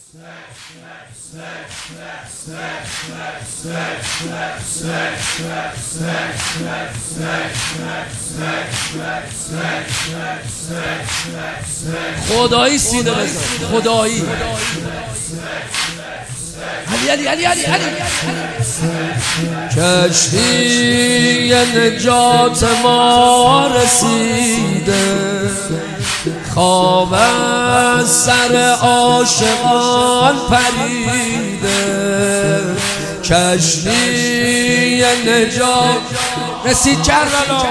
خدایی سینه بزن، خدایی. علی علی علی علی علی. کشتی نجات ما رسیده، خواب از سر عاشقان پریده. کشتی نجات رسید کربلا،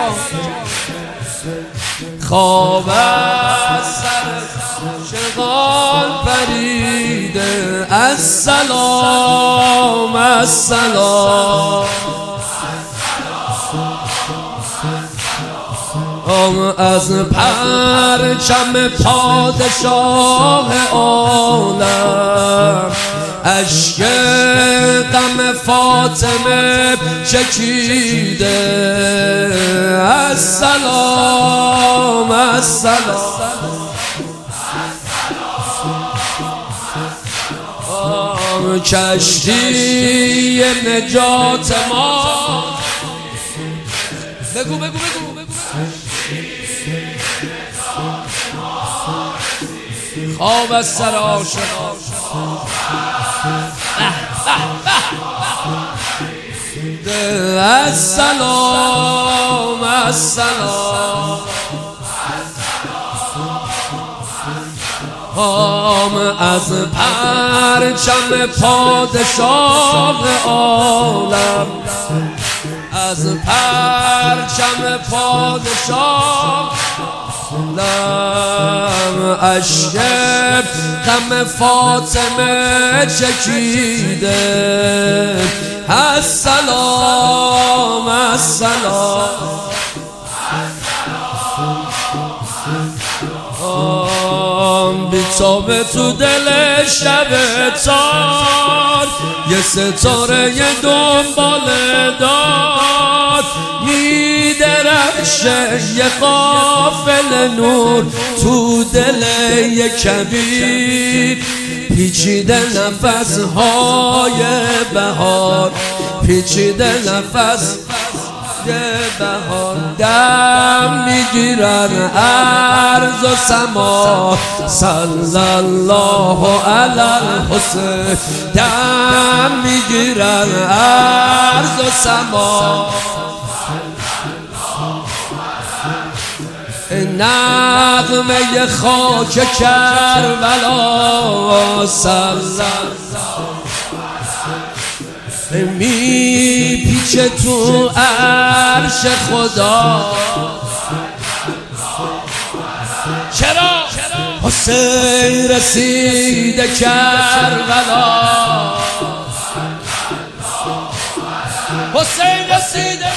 خواب از سر عاشقان پریده. السلام السلام از پرچم پادشاه عالم، اشک غم فاطمه چکیده. السلام السلام کشتی نجات ما. بگو بگو بگو. خواب از سر عاشقان. السلام السلام از پرچم پادشاه عالم، از پرچم پادشاه عالم، اشک غم فاطمه چکیده. السلام السلام بیتابه تو دل شب تار، یه ستاره دنبال دار میدرخشه. یه قافل نور تو دل یه کبیر، پیچیده نفسهای بهار، پیچیده نفس بهار. دم میگیرن عرض و سما، صلی الله علی الحسین. دم میگیرن عرض و سما، نغمه خاک کربلا. صلی می پیچه تو عرش خدا. چرا؟ حسین رسیده کربلا، حسین رسیده.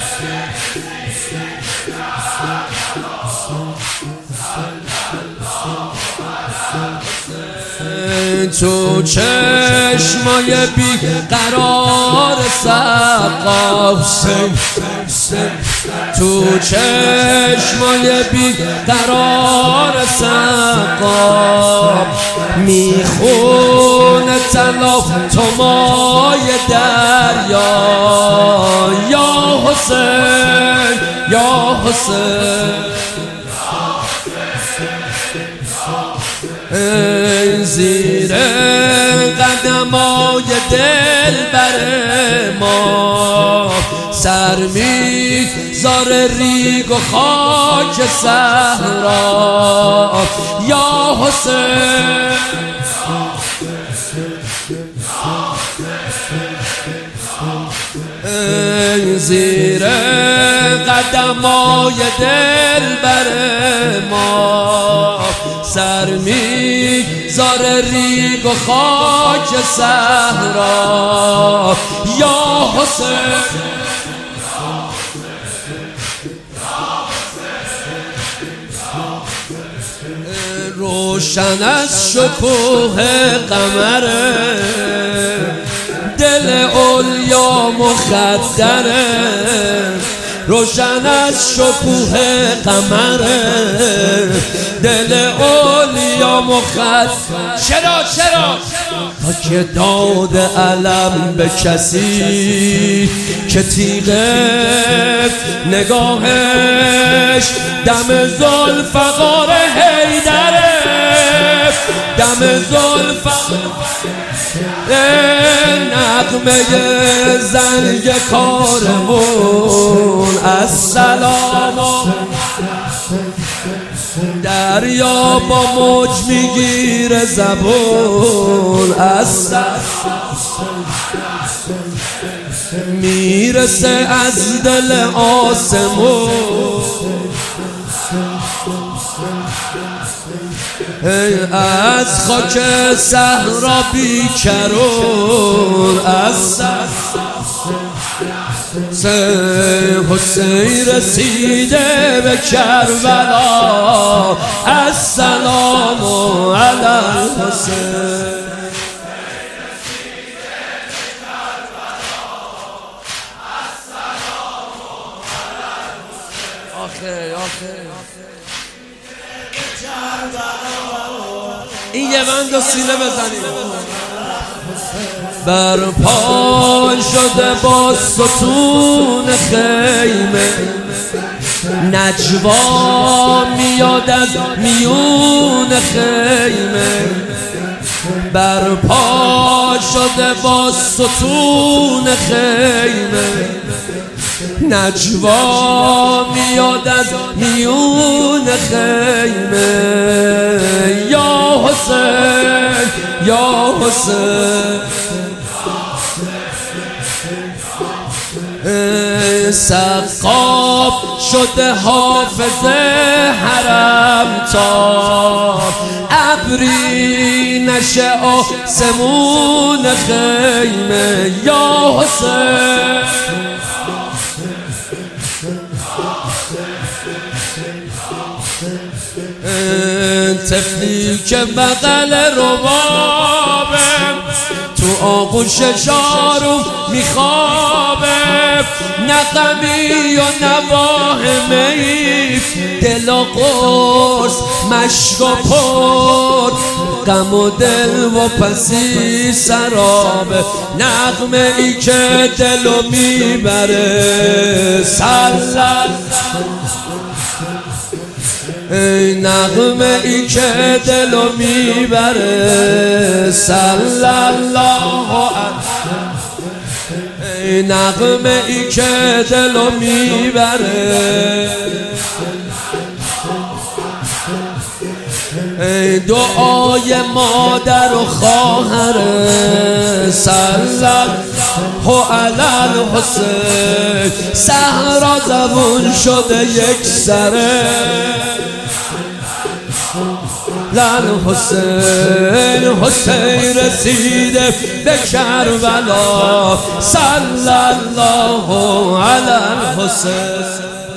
تو چشمای بی قرار سقا. حسین تو چشمای بی قرار سقا، میخونه طلا تو مای دریا. یا حسین یا حسین زیر قدمای دلبر ما، سر میذاره ریگ و خاک صحرا. یا حسین زیر قدمای دلبر ما، سر میذاره ریگ و خاک صحرا. یا حسین روشن از شکوه قمره، دل علیا مخدره. روشن از شکوه قمره، دل اولیا مخد. چرا تا که داد علم به کسی که تیغه نگاهش دم ذوالفقار حیدره، دم ذوالفقار نغمه زنگ کارمون السلام. دریا با موج میگیره زبون میرسه از دل آسمون. از خاک صحرا بیکرون از حسین رسیده به کربلا. السلام علی الحسین. این یه بند و سینه بزنیم. برپا شده با ستون خیمه، نجوا میاد از میون خیمه. برپا شده با ستون خیمه، نجوا میاد از میون خیمه. یا حسین یا حسین، سقاب شده حافظ حرم تا ابری نشه آسمون خیمه. یا حسین طفلی که بغل ربابه تو آغوش شاروم میخوابه، نغمی و نواهمی دل و قرص مشک و پر، غم و دل و پسی سرابه. نغمه ای که دلو میبره سلام، نغمه ای که دلو میبره صلی الله علیه. نغمه ای که دلو میبره دعای مادر و خواهر صلی الله علی الحسین. صحرا زبون شده یک سره لال حسین. حسین رسیده به کربلا صلی الله علی الحسین.